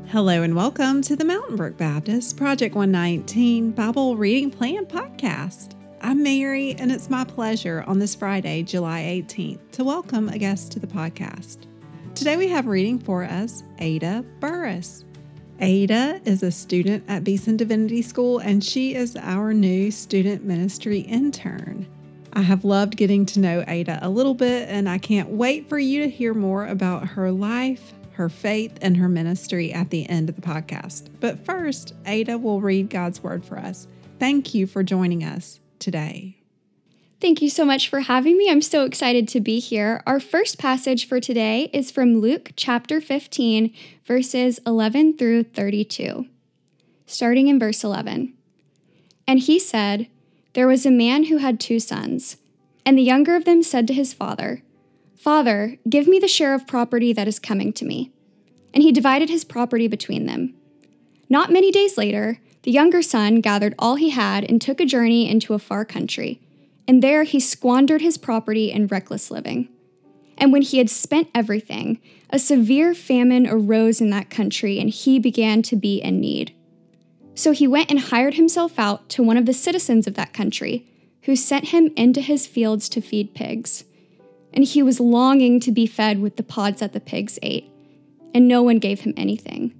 Hello and welcome to the Mountain Brook Baptist Project 119 Bible Reading Plan Podcast. I'm Mary, and it's my pleasure on this Friday, July 18th, to welcome a guest to the podcast. Today we have reading for us Ada Burris. Ada is a student at Beeson Divinity School, and she is our new student ministry intern. I have loved getting to know Ada a little bit, and I can't wait for you to hear more about her life, her faith, and her ministry at the end of the podcast. But first, Ada will read God's Word for us. Thank you for joining us today. Thank you so much for having me. I'm so excited to be here. Our first passage for today is from Luke chapter 15, verses 11 through 32. Starting in verse 11. And he said, "There was a man who had 2 sons, and the younger of them said to his father, 'Father, give me the share of property that is coming to me.' And he divided his property between them. Not many days later, the younger son gathered all he had and took a journey into a far country, and there he squandered his property in reckless living. And when he had spent everything, a severe famine arose in that country, and he began to be in need. So he went and hired himself out to one of the citizens of that country, who sent him into his fields to feed pigs. And he was longing to be fed with the pods that the pigs ate, and no one gave him anything.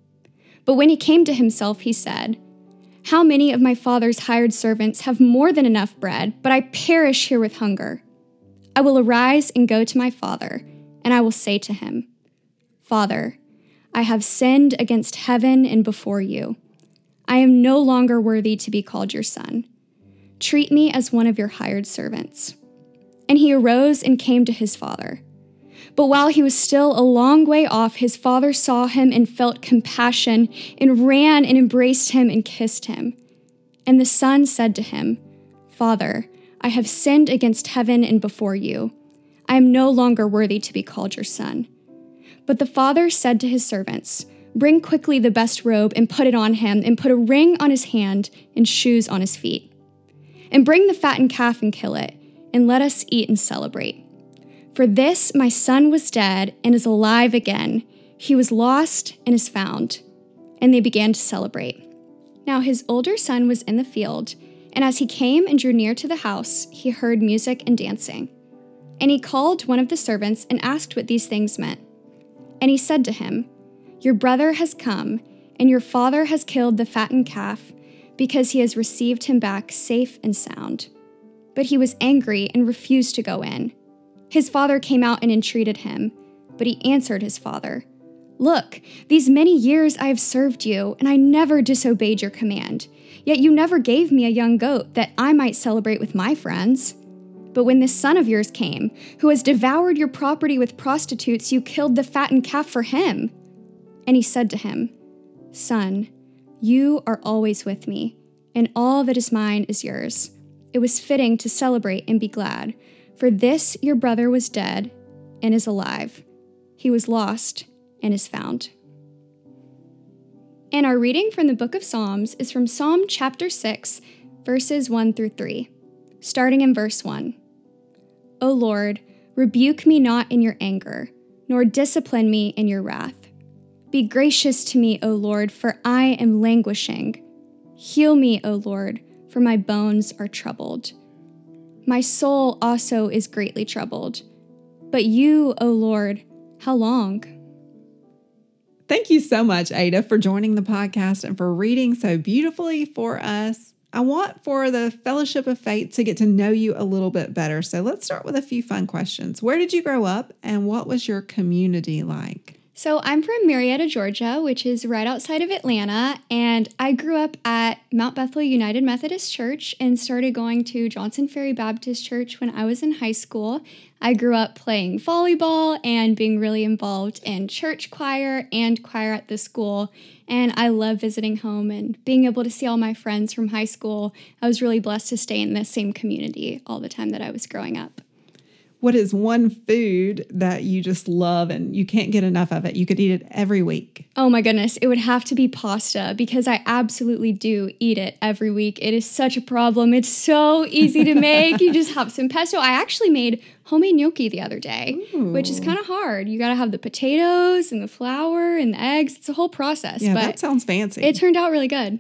But when he came to himself, he said, 'How many of my father's hired servants have more than enough bread, but I perish here with hunger? I will arise and go to my father, and I will say to him, Father, I have sinned against heaven and before you. I am no longer worthy to be called your son. Treat me as one of your hired servants.' And he arose and came to his father. But while he was still a long way off, his father saw him and felt compassion and ran and embraced him and kissed him. And the son said to him, 'Father, I have sinned against heaven and before you. I am no longer worthy to be called your son.' But the father said to his servants, 'Bring quickly the best robe and put it on him, and put a ring on his hand and shoes on his feet. And bring the fattened calf and kill it, and let us eat and celebrate. For this my son was dead and is alive again. He was lost and is found.' And they began to celebrate. Now his older son was in the field, and as he came and drew near to the house, he heard music and dancing. And he called one of the servants and asked what these things meant. And he said to him, 'Your brother has come, and your father has killed the fattened calf, because he has received him back safe and sound.' But he was angry and refused to go in. His father came out and entreated him, but he answered his father, 'Look, these many years I have served you, and I never disobeyed your command. Yet you never gave me a young goat that I might celebrate with my friends. But when this son of yours came, who has devoured your property with prostitutes, you killed the fattened calf for him.' And he said to him, 'Son, you are always with me, and all that is mine is yours. It was fitting to celebrate and be glad, for this your brother was dead and is alive. He was lost and is found.'" And our reading from the book of Psalms is from Psalm chapter 6, verses 1 through 3, starting in verse 1. "O Lord, rebuke me not in your anger, nor discipline me in your wrath. Be gracious to me, O Lord, for I am languishing. Heal me, O Lord, for my bones are troubled. My soul also is greatly troubled. But you, O Lord, how long?" Thank you so much, Ada, for joining the podcast and for reading so beautifully for us. I want for the Fellowship of Faith to get to know you a little bit better. So let's start with a few fun questions. Where did you grow up, and what was your community like? So I'm from Marietta, Georgia, which is right outside of Atlanta, and I grew up at Mount Bethel United Methodist Church and started going to Johnson Ferry Baptist Church when I was in high school. I grew up playing volleyball and being really involved in church choir and choir at the school, and I love visiting home and being able to see all my friends from high school. I was really blessed to stay in the same community all the time that I was growing up. What is one food that you just love and you can't get enough of it? You could eat it every week. Oh my goodness, it would have to be pasta because I absolutely do eat it every week. It is such a problem. It's so easy to make. You just have some pesto. I actually made homemade gnocchi the other day, which is kind of hard. You got to have the potatoes and the flour and the eggs. It's a whole process. Yeah, but that sounds fancy. It turned out really good.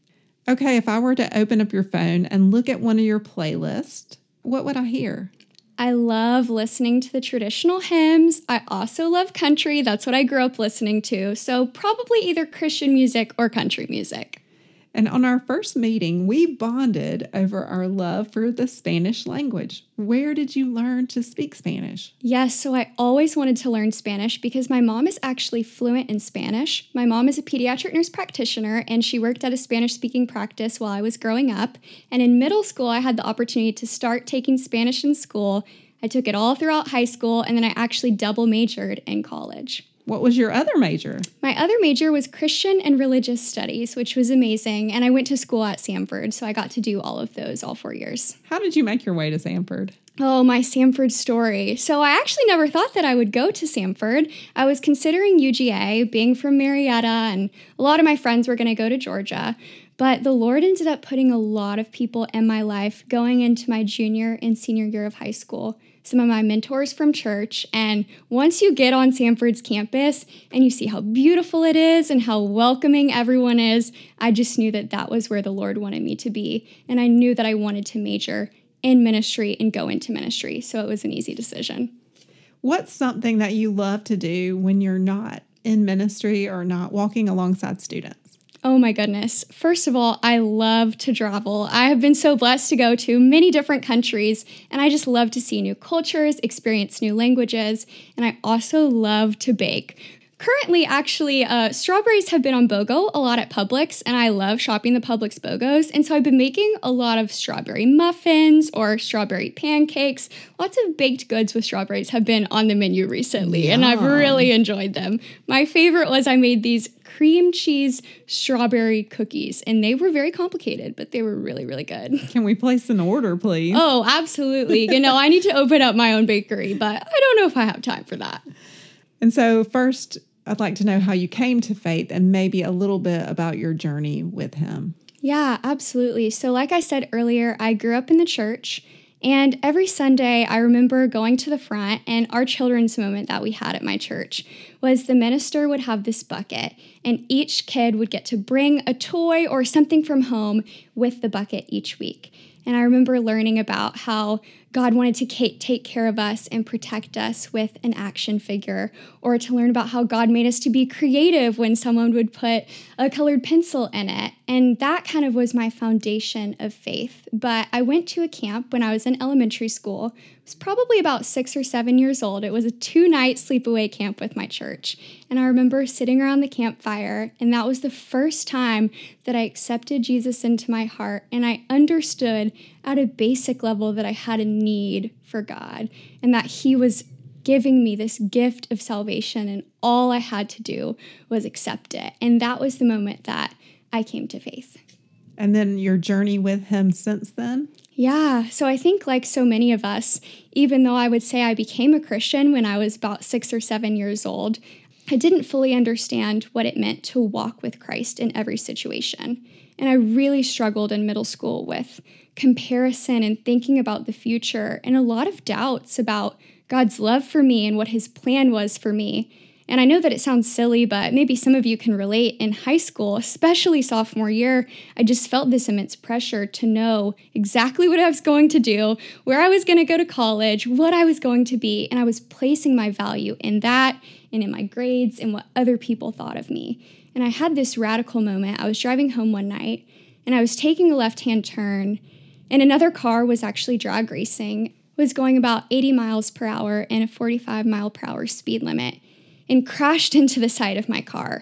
Okay, if I were to open up your phone and look at one of your playlists, what would I hear? I love listening to the traditional hymns. I also love country. That's what I grew up listening to. So probably either Christian music or country music. And on our first meeting, we bonded over our love for the Spanish language. Where did you learn to speak Spanish? Yes, so I always wanted to learn Spanish because my mom is actually fluent in Spanish. My mom is a pediatric nurse practitioner, and she worked at a Spanish-speaking practice while I was growing up. And in middle school, I had the opportunity to start taking Spanish in school. I took it all throughout high school, and then I actually double majored in college. What was your other major? My other major was Christian and Religious Studies, which was amazing. And I went to school at Samford, so I got to do all of those all 4 years. How did you make your way to Samford? Oh, my Samford story. So I actually never thought that I would go to Samford. I was considering UGA, being from Marietta, and a lot of my friends were going to go to Georgia. But the Lord ended up putting a lot of people in my life going into my junior and senior year of high school. Some of my mentors from church. And once you get on Samford's campus and you see how beautiful it is and how welcoming everyone is, I just knew that that was where the Lord wanted me to be. And I knew that I wanted to major in ministry and go into ministry. So it was an easy decision. What's something that you love to do when you're not in ministry or not walking alongside students? Oh my goodness. First of all, I love to travel. I have been so blessed to go to many different countries, and I just love to see new cultures, experience new languages, and I also love to bake. Currently, actually, strawberries have been on BOGO a lot at Publix, and I love shopping the Publix BOGOs, and so I've been making a lot of strawberry muffins or strawberry pancakes. Lots of baked goods with strawberries have been on the menu recently, and I've really enjoyed them. My favorite was I made these cream cheese strawberry cookies, and they were very complicated, but they were really, really good. Can we place an order, please? Oh, absolutely. I need to open up my own bakery, but I don't know if I have time for that. And so first, I'd like to know how you came to faith and maybe a little bit about your journey with him. Yeah, absolutely. So like I said earlier, I grew up in the church, and every Sunday I remember going to the front, and our children's moment that we had at my church was the minister would have this bucket, and each kid would get to bring a toy or something from home with the bucket each week. And I remember learning about how God wanted to take care of us and protect us with an action figure, or to learn about how God made us to be creative when someone would put a colored pencil in it. And that kind of was my foundation of faith. But I went to a camp when I was in elementary school. I was probably about 6 or 7 years old. It was a 2-night sleepaway camp with my church. And I remember sitting around the campfire, and that was the first time that I accepted Jesus into my heart, and I understood at a basic level that I had a need for God, and that He was giving me this gift of salvation, and all I had to do was accept it. And that was the moment that I came to faith. And then your journey with him since then? Yeah, so I think like so many of us, even though I would say I became a Christian when I was about 6 or 7 years old, I didn't fully understand what it meant to walk with Christ in every situation. And I really struggled in middle school with comparison and thinking about the future, and a lot of doubts about God's love for me and what His plan was for me. And I know that it sounds silly, but maybe some of you can relate. In high school, especially sophomore year, I just felt this immense pressure to know exactly what I was going to do, where I was going to go to college, what I was going to be, and I was placing my value in that and in my grades and what other people thought of me. And I had this radical moment. I was driving home one night, and I was taking a left-hand turn, and another car was actually drag racing, was going about 80 miles per hour and a 45 mile per hour speed limit, and crashed into the side of my car.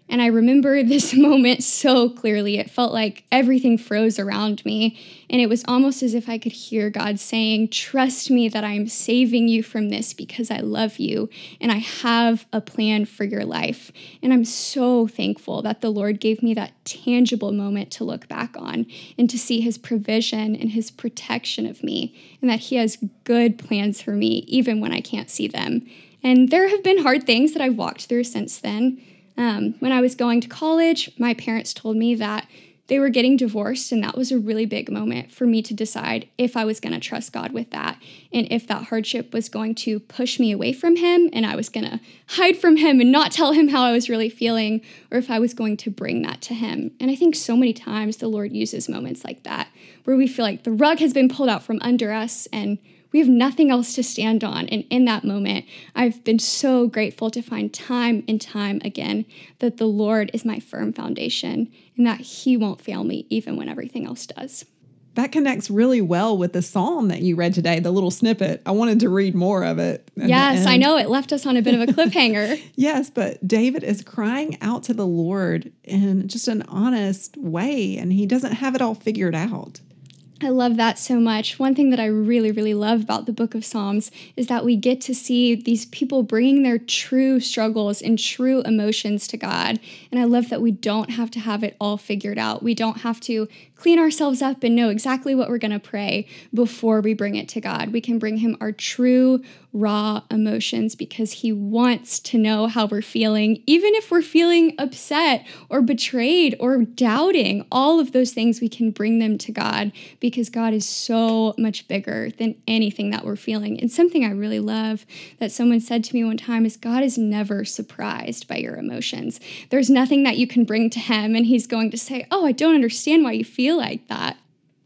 And I remember this moment so clearly. It felt like everything froze around me. And it was almost as if I could hear God saying, trust me that I'm saving you from this because I love you and I have a plan for your life. And I'm so thankful that the Lord gave me that tangible moment to look back on and to see his provision and his protection of me, and that he has good plans for me even when I can't see them. And there have been hard things that I've walked through since then. When I was going to college, my parents told me that they were getting divorced, and that was a really big moment for me to decide if I was going to trust God with that, and if that hardship was going to push me away from him and I was going to hide from him and not tell him how I was really feeling, or if I was going to bring that to him. And I think so many times the Lord uses moments like that where we feel like the rug has been pulled out from under us and we have nothing else to stand on. And in that moment, I've been so grateful to find time and time again that the Lord is my firm foundation and that he won't fail me even when everything else does. That connects really well with the psalm that you read today, the little snippet. I wanted to read more of it. Yes, I know it left us on a bit of a cliffhanger. Yes, but David is crying out to the Lord in just an honest way, and he doesn't have it all figured out. I love that so much. One thing that I really, really love about the book of Psalms is that we get to see these people bringing their true struggles and true emotions to God. And I love that we don't have to have it all figured out. We don't have to clean ourselves up and know exactly what we're going to pray before we bring it to God. We can bring him our true, raw emotions because he wants to know how we're feeling, even if we're feeling upset or betrayed or doubting. All of those things, we can bring them to God because God is so much bigger than anything that we're feeling. And something I really love that someone said to me one time is God is never surprised by your emotions. There's nothing that you can bring to him and he's going to say, oh, I don't understand why you feel like that.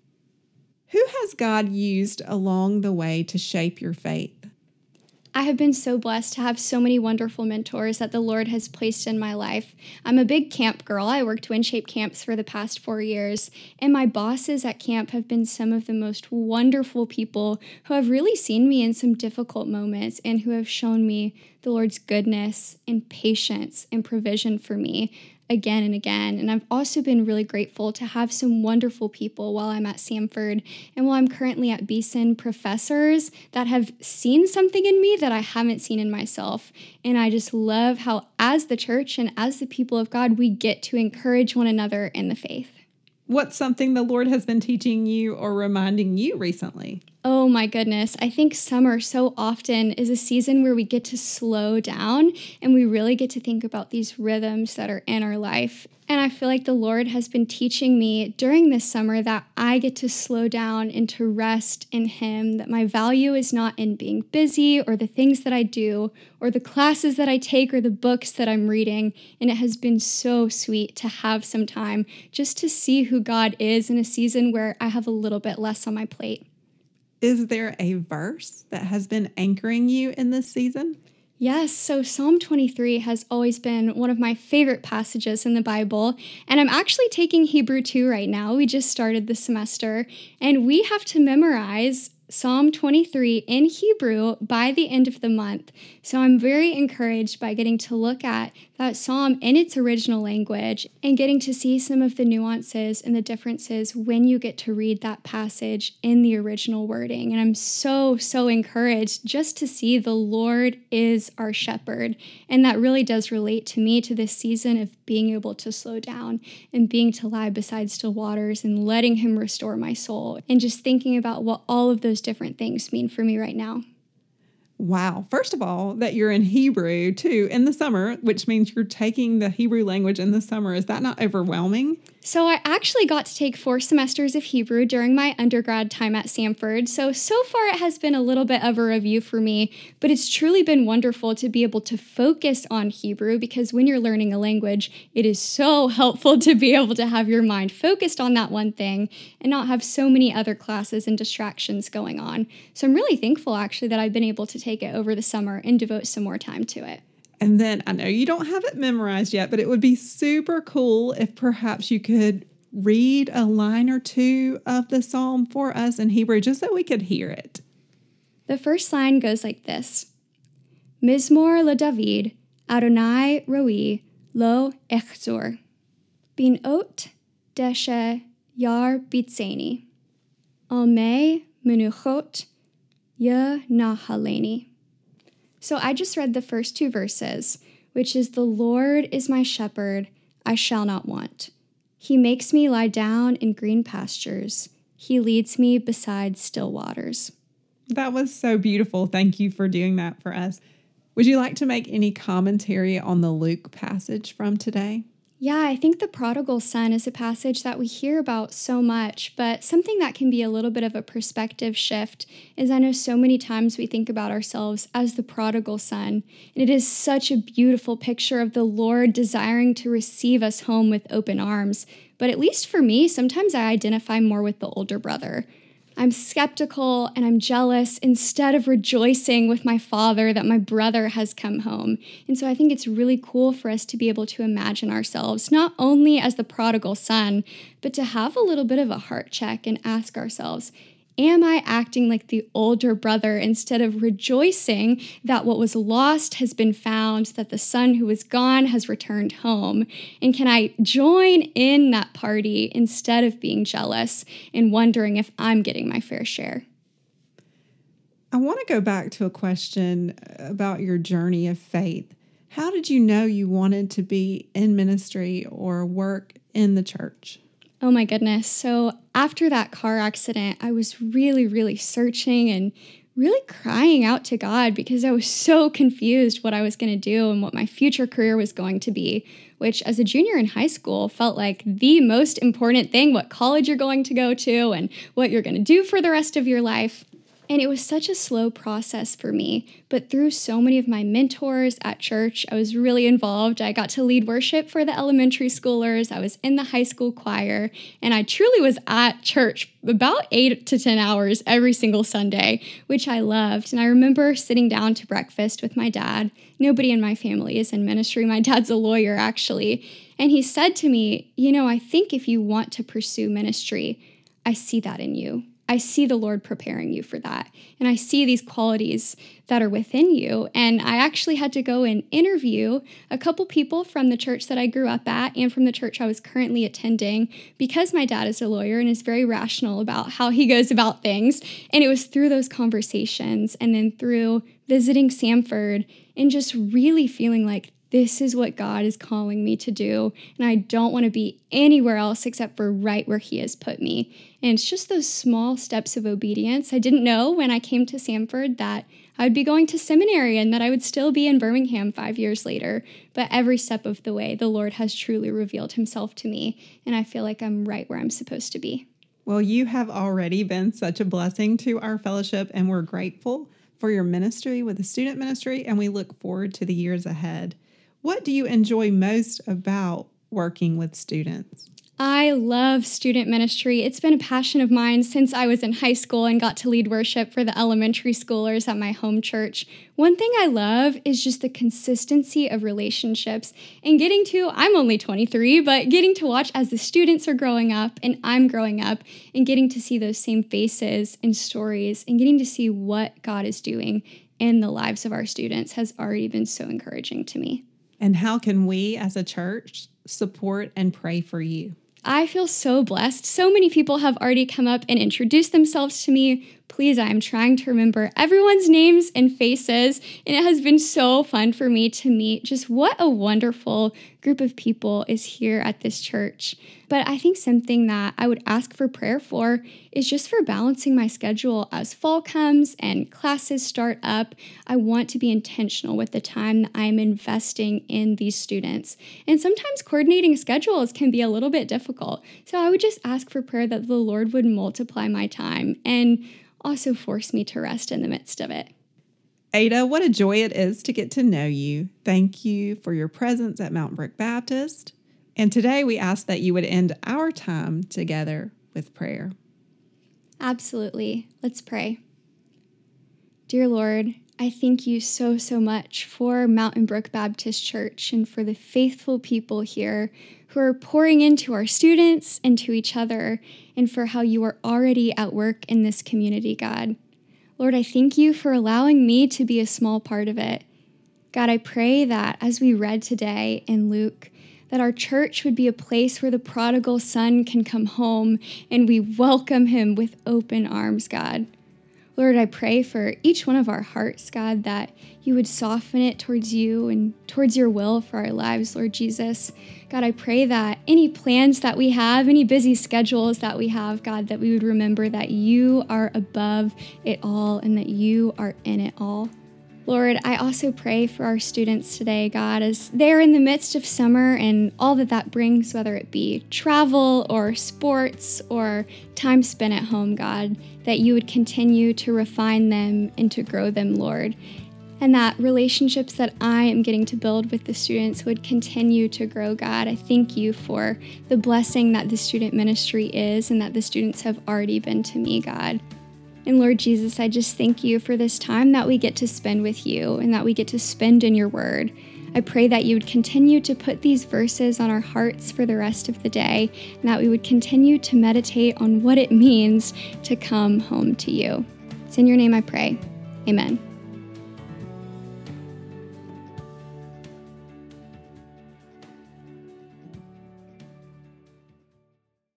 Who has God used along the way to shape your faith? I have been so blessed to have so many wonderful mentors that the Lord has placed in my life. I'm a big camp girl. I worked WinShape camps for the past 4 years, and my bosses at camp have been some of the most wonderful people who have really seen me in some difficult moments and who have shown me the Lord's goodness and patience and provision for me again and again. And I've also been really grateful to have some wonderful people while I'm at Samford and while I'm currently at Beeson, professors that have seen something in me that I haven't seen in myself. And I just love how as the church and as the people of God, we get to encourage one another in the faith. What's something the Lord has been teaching you or reminding you recently? Oh my goodness. I think summer so often is a season where we get to slow down and we really get to think about these rhythms that are in our life. And I feel like the Lord has been teaching me during this summer that I get to slow down and to rest in him, that my value is not in being busy or the things that I do or the classes that I take or the books that I'm reading. And it has been so sweet to have some time just to see who God is in a season where I have a little bit less on my plate. Is there a verse that has been anchoring you in this season? Yes, so Psalm 23 has always been one of my favorite passages in the Bible, and I'm actually taking Hebrew 2 right now. We just started the semester, and we have to memorize Psalm 23 in Hebrew by the end of the month. So I'm very encouraged by getting to look at that psalm in its original language and getting to see some of the nuances and the differences when you get to read that passage in the original wording. And I'm so encouraged just to see the Lord is our shepherd. And that really does relate to me to this season of being able to slow down and being to lie beside still waters and letting him restore my soul and just thinking about what all of those different things mean for me right now. Wow. First of all, that you're in Hebrew too in the summer, which means you're taking the Hebrew language in the summer. Is that not overwhelming? So I actually got to take 4 semesters of Hebrew during my undergrad time at Samford. So far it has been a little bit of a review for me, but it's truly been wonderful to be able to focus on Hebrew because when you're learning a language, it is so helpful to be able to have your mind focused on that one thing and not have so many other classes and distractions going on. So I'm really thankful actually that I've been able to take it over the summer and devote some more time to it. And then I know you don't have it memorized yet, but it would be super cool if perhaps you could read a line or two of the psalm for us in Hebrew just so we could hear it. The first line goes like this. Mizmor LeDavid, Adonai Roi, lo echzor. Bin ot deshe yar bitseni. Alme menuchot ye nahaleni. So I just read the first two verses, which is, the Lord is my shepherd, I shall not want. He makes me lie down in green pastures. He leads me beside still waters. That was so beautiful. Thank you for doing that for us. Would you like to make any commentary on the Luke passage from today? Yeah, I think the prodigal son is a passage that we hear about so much, but something that can be a little bit of a perspective shift is I know so many times we think about ourselves as the prodigal son, and it is such a beautiful picture of the Lord desiring to receive us home with open arms. But at least for me, sometimes I identify more with the older brother. I'm skeptical and I'm jealous instead of rejoicing with my father that my brother has come home. And so I think it's really cool for us to be able to imagine ourselves not only as the prodigal son, but to have a little bit of a heart check and ask ourselves, am I acting like the older brother instead of rejoicing that what was lost has been found, that the son who was gone has returned home? And can I join in that party instead of being jealous and wondering if I'm getting my fair share? I want to go back to a question about your journey of faith. How did you know you wanted to be in ministry or work in the church? Oh my goodness. So after that car accident, I was really searching and really crying out to God because I was so confused what I was going to do and what my future career was going to be, which as a junior in high school felt like the most important thing, what college you're going to go to and what you're going to do for the rest of your life. And it was such a slow process for me, but through so many of my mentors at church, I was really involved. I got to lead worship for the elementary schoolers. I was in the high school choir, and I truly was at church about 8 to 10 hours every single Sunday, which I loved. And I remember sitting down to breakfast with my dad. Nobody in my family is in ministry. My dad's a lawyer, actually. And he said to me, I think if you want to pursue ministry, I see that in you. I see the Lord preparing you for that. And I see these qualities that are within you. And I actually had to go and interview a couple people from the church that I grew up at and from the church I was currently attending, because my dad is a lawyer and is very rational about how he goes about things. And it was through those conversations and then through visiting Samford and just really feeling like this is what God is calling me to do, and I don't want to be anywhere else except for right where He has put me. And it's just those small steps of obedience. I didn't know when I came to Samford that I would be going to seminary and that I would still be in Birmingham 5 years later. But every step of the way, the Lord has truly revealed Himself to me, and I feel like I'm right where I'm supposed to be. Well, you have already been such a blessing to our fellowship, and we're grateful for your ministry with the student ministry, and we look forward to the years ahead. What do you enjoy most about working with students? I love student ministry. It's been a passion of mine since I was in high school and got to lead worship for the elementary schoolers at my home church. One thing I love is just the consistency of relationships and I'm only 23, but getting to watch as the students are growing up and I'm growing up and getting to see those same faces and stories and getting to see what God is doing in the lives of our students has already been so encouraging to me. And how can we as a church support and pray for you? I feel so blessed. So many people have already come up and introduced themselves to me. Please, I am trying to remember everyone's names and faces, and it has been so fun for me to meet just what a wonderful group of people is here at this church. But I think something that I would ask for prayer for is just for balancing my schedule as fall comes and classes start up. I want to be intentional with the time that I'm investing in these students. And sometimes coordinating schedules can be a little bit difficult. So I would just ask for prayer that the Lord would multiply my time and also force me to rest in the midst of it. Ada, what a joy it is to get to know you. Thank you for your presence at Mountain Brook Baptist. And today we ask that you would end our time together with prayer. Absolutely. Let's pray. Dear Lord, I thank you so much for Mountain Brook Baptist Church and for the faithful people here who are pouring into our students and to each other, and for how you are already at work in this community, God. Lord, I thank you for allowing me to be a small part of it. God, I pray that as we read today in Luke, that our church would be a place where the prodigal son can come home and we welcome him with open arms, God. Lord, I pray for each one of our hearts, God, that you would soften it towards you and towards your will for our lives, Lord Jesus. God, I pray that any plans that we have, any busy schedules that we have, God, that we would remember that you are above it all and that you are in it all. Lord, I also pray for our students today, God, as they're in the midst of summer and all that brings, whether it be travel or sports or time spent at home, God, that you would continue to refine them and to grow them, Lord. And that relationships that I am getting to build with the students would continue to grow, God. I thank you for the blessing that the student ministry is and that the students have already been to me, God. And Lord Jesus, I just thank you for this time that we get to spend with you and that we get to spend in your word. I pray that you would continue to put these verses on our hearts for the rest of the day and that we would continue to meditate on what it means to come home to you. It's in your name I pray. Amen.